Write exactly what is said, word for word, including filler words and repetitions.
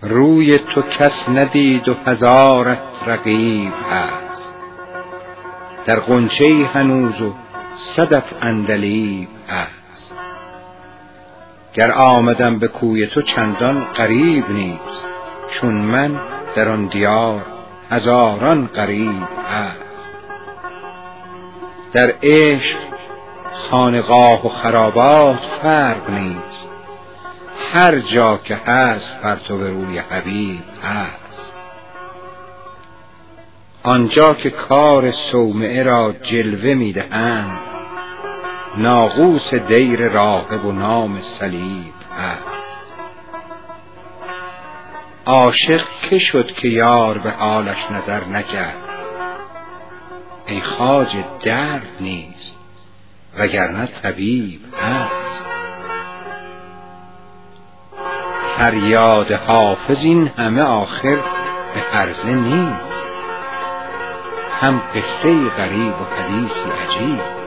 روی تو کس ندید و هزارت رقیب هست، در غنچه هنوز و صدف عندلیب هست. گر آمدم به کوی تو چندان غریب نیست، چون من در آن دیار هزاران غریب هست. در عشق خانقاه و خرابات فرق نیست، هر جا که هست پرتو روی حبیب هست. آنجا که کار صومعه را جلوه میدهند، ناقوس دیر راهب و نام صلیب هست. عاشق که شد که یار به حالش نظر نکرد، ای خواجه درد نیست وگرنه طبیب هست. فریاد حافظ این همه آخر به هرزه نیست، هم قصه غریب و حدیثی عجیب.